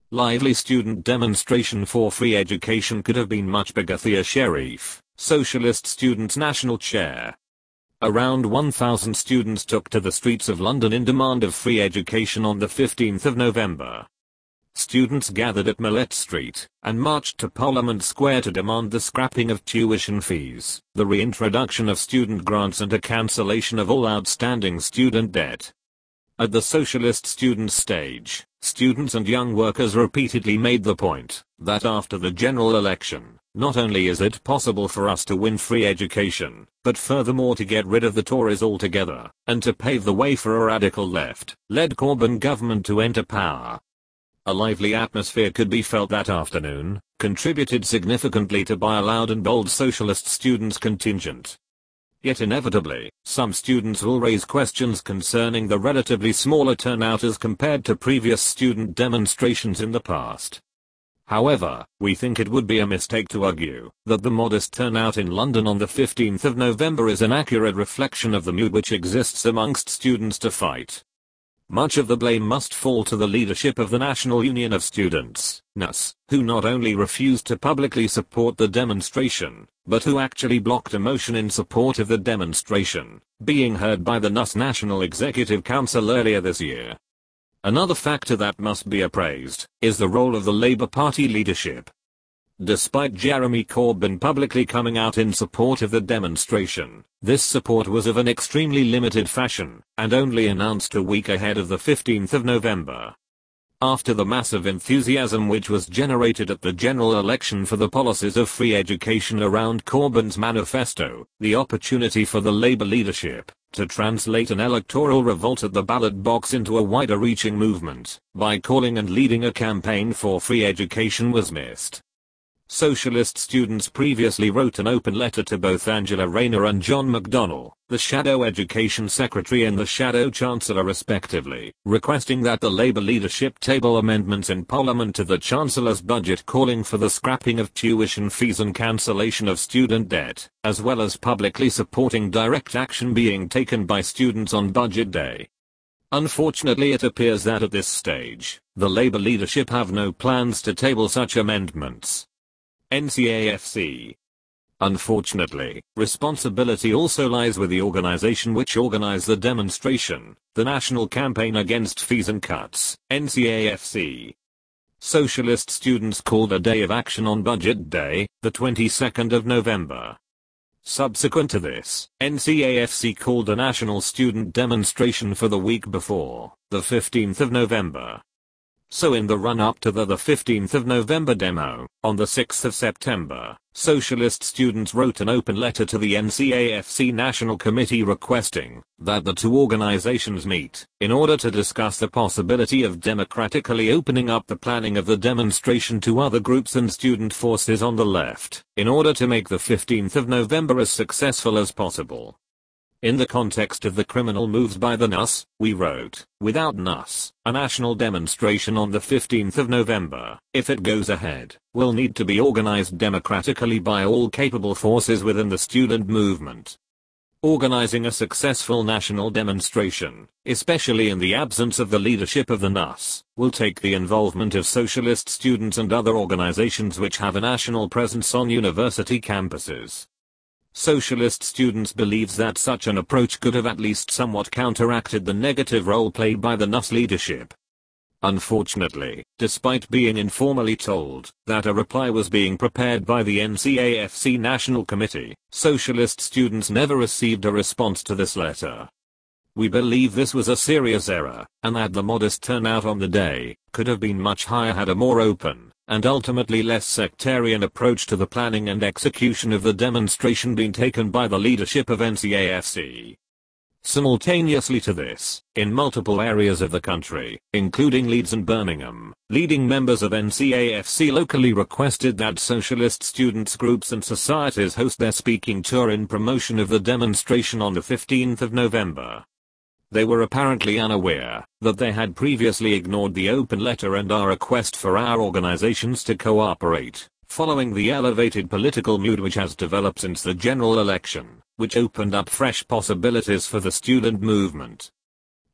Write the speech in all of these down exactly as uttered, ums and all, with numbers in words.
Lively student demonstration for free education could have been much bigger. Thea Sharif, Socialist Students' National Chair. Around one thousand students took to the streets of London in demand of free education on the fifteenth of November. Students gathered at Millet Street and marched to Parliament Square to demand the scrapping of tuition fees, the reintroduction of student grants and a cancellation of all outstanding student debt. At the Socialist Students' stage, students and young workers repeatedly made the point that after the general election, not only is it possible for us to win free education, but furthermore to get rid of the Tories altogether, and to pave the way for a radical left-led Corbyn government to enter power. A lively atmosphere could be felt that afternoon, contributed significantly to by a loud and bold Socialist students contingent. Yet inevitably, some students will raise questions concerning the relatively smaller turnout as compared to previous student demonstrations in the past. However, we think it would be a mistake to argue that the modest turnout in London on the fifteenth of November is an accurate reflection of the mood which exists amongst students to fight. Much of the blame must fall to the leadership of the National Union of Students, N U S, who not only refused to publicly support the demonstration, but who actually blocked a motion in support of the demonstration, being heard by the N U S National Executive Council earlier this year. Another factor that must be appraised is the role of the Labour Party leadership. Despite Jeremy Corbyn publicly coming out in support of the demonstration, this support was of an extremely limited fashion, and only announced a week ahead of the fifteenth of November. After the massive enthusiasm which was generated at the general election for the policies of free education around Corbyn's manifesto, the opportunity for the Labour leadership to translate an electoral revolt at the ballot box into a wider-reaching movement by calling and leading a campaign for free education was missed. Socialist students previously wrote an open letter to both Angela Rayner and John McDonnell, the Shadow Education Secretary and the Shadow Chancellor respectively, requesting that the Labour leadership table amendments in Parliament to the Chancellor's budget calling for the scrapping of tuition fees and cancellation of student debt, as well as publicly supporting direct action being taken by students on Budget Day. Unfortunately, it appears that at this stage, the Labour leadership have no plans to table such amendments. N C A F C. Unfortunately, responsibility also lies with the organization which organized the demonstration, the National Campaign Against Fees and Cuts, N C A F C. Socialist students called a day of action on Budget Day, the twenty-second of November. Subsequent to this, N C A F C called a national student demonstration for the week before, the fifteenth of November. So in the run-up to the, the fifteenth of November demo, on the sixth of September, Socialist students wrote an open letter to the N C A F C National Committee requesting that the two organizations meet in order to discuss the possibility of democratically opening up the planning of the demonstration to other groups and student forces on the left, in order to make the fifteenth of November as successful as possible. In the context of the criminal moves by the N U S, we wrote, without N U S, a national demonstration on the fifteenth of November, if it goes ahead, will need to be organized democratically by all capable forces within the student movement. Organizing a successful national demonstration, especially in the absence of the leadership of the N U S, will take the involvement of socialist students and other organizations which have a national presence on university campuses. Socialist students believes that such an approach could have at least somewhat counteracted the negative role played by the N U S leadership. Unfortunately, despite being informally told that a reply was being prepared by the N C A F C National Committee, socialist students never received a response to this letter. We believe this was a serious error, and that the modest turnout on the day could have been much higher had a more open, and ultimately less sectarian approach to the planning and execution of the demonstration been taken by the leadership of N C A F C. Simultaneously to this, in multiple areas of the country, including Leeds and Birmingham, leading members of N C A F C locally requested that socialist students groups and societies host their speaking tour in promotion of the demonstration on the fifteenth of November. They were apparently unaware that they had previously ignored the open letter and our request for our organizations to cooperate, following the elevated political mood which has developed since the general election, which opened up fresh possibilities for the student movement.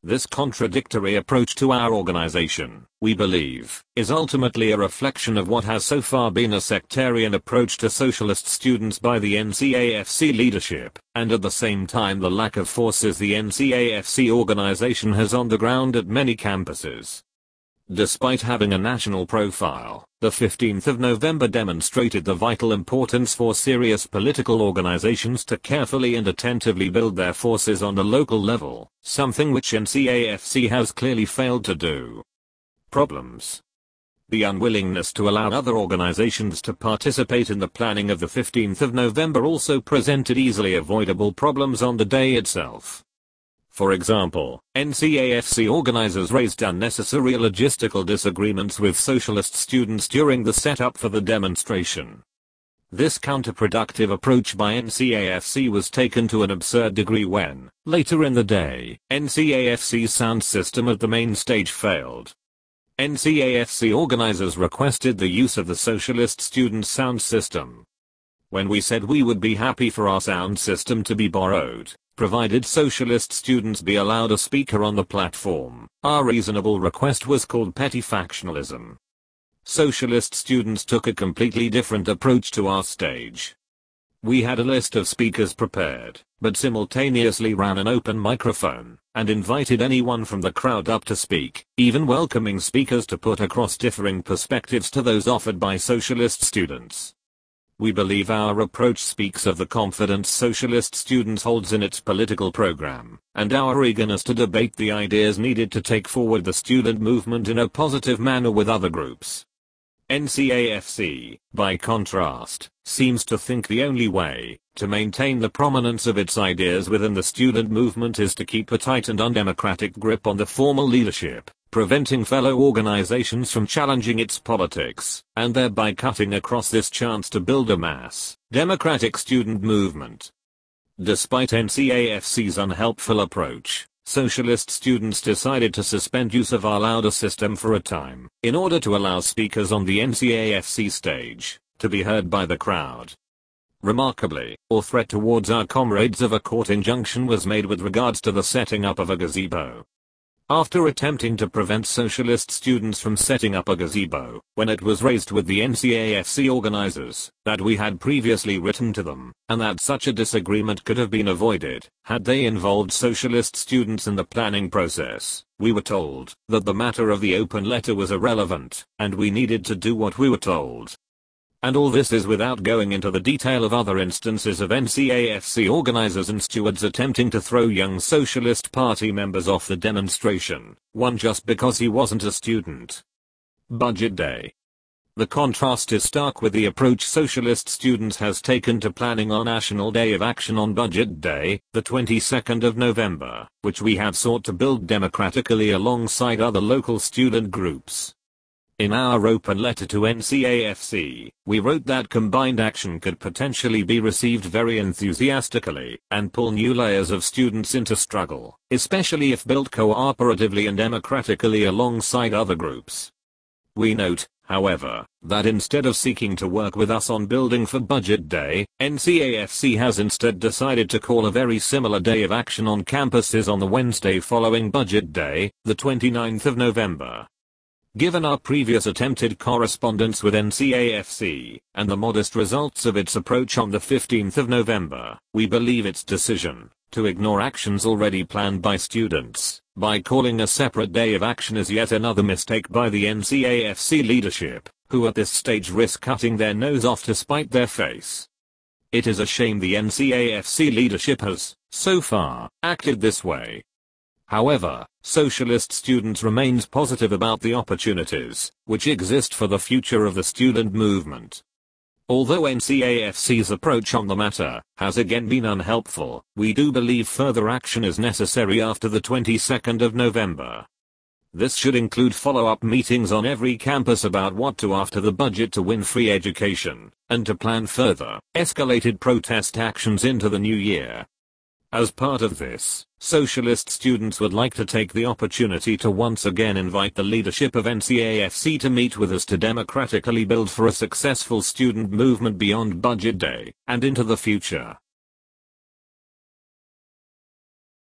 This contradictory approach to our organization, we believe, is ultimately a reflection of what has so far been a sectarian approach to socialist students by the N C A F C leadership, and at the same time the lack of forces the N C A F C organization has on the ground at many campuses. Despite having a national profile, the fifteenth of November demonstrated the vital importance for serious political organizations to carefully and attentively build their forces on the local level, something which N C A F C has clearly failed to do. Problems. The unwillingness to allow other organizations to participate in the planning of the fifteenth of November also presented easily avoidable problems on the day itself. For example, N C A F C organizers raised unnecessary logistical disagreements with socialist students during the setup for the demonstration. This counterproductive approach by N C A F C was taken to an absurd degree when, later in the day, N C A F C's sound system at the main stage failed. N C A F C organizers requested the use of the socialist students' sound system. When we said we would be happy for our sound system to be borrowed, provided socialist students be allowed a speaker on the platform, our reasonable request was called petty factionalism. Socialist students took a completely different approach to our stage. We had a list of speakers prepared, but simultaneously ran an open microphone, and invited anyone from the crowd up to speak, even welcoming speakers to put across differing perspectives to those offered by socialist students. We believe our approach speaks of the confidence socialist students holds in its political program, and our eagerness to debate the ideas needed to take forward the student movement in a positive manner with other groups. N C A F C, by contrast, seems to think the only way to maintain the prominence of its ideas within the student movement is to keep a tight and undemocratic grip on the formal leadership, preventing fellow organizations from challenging its politics, and thereby cutting across this chance to build a mass, democratic student movement. Despite N C A F C's unhelpful approach, socialist students decided to suspend use of our louder system for a time, in order to allow speakers on the N C A F C stage to be heard by the crowd. Remarkably, a threat towards our comrades of a court injunction was made with regards to the setting up of a gazebo. After attempting to prevent socialist students from setting up a gazebo, when it was raised with the N C A F C organizers that we had previously written to them, and that such a disagreement could have been avoided had they involved socialist students in the planning process, we were told that the matter of the open letter was irrelevant, and we needed to do what we were told. And all this is without going into the detail of other instances of N C A F C organizers and stewards attempting to throw young Socialist Party members off the demonstration, one just because he wasn't a student. Budget Day. The contrast is stark with the approach socialist students has taken to planning our National Day of Action on Budget Day, the twenty-second of November, which we have sought to build democratically alongside other local student groups. In our open letter to N C A F C, we wrote that combined action could potentially be received very enthusiastically and pull new layers of students into struggle, especially if built cooperatively and democratically alongside other groups. We note, however, that instead of seeking to work with us on building for Budget Day, N C A F C has instead decided to call a very similar day of action on campuses on the Wednesday following Budget Day, the twenty-ninth of November. Given our previous attempted correspondence with N C A F C, and the modest results of its approach on the fifteenth of November, we believe its decision to ignore actions already planned by students by calling a separate day of action is yet another mistake by the N C A F C leadership, who at this stage risk cutting their nose off to spite their face. It is a shame the N C A F C leadership has, so far, acted this way. However, socialist students remains positive about the opportunities which exist for the future of the student movement. Although N C A F C's approach on the matter has again been unhelpful, we do believe further action is necessary after the twenty-second of November. This should include follow-up meetings on every campus about what to after the budget to win free education, and to plan further, escalated protest actions into the new year. As part of this, socialist students would like to take the opportunity to once again invite the leadership of N C A F C to meet with us to democratically build for a successful student movement beyond Budget Day, and into the future.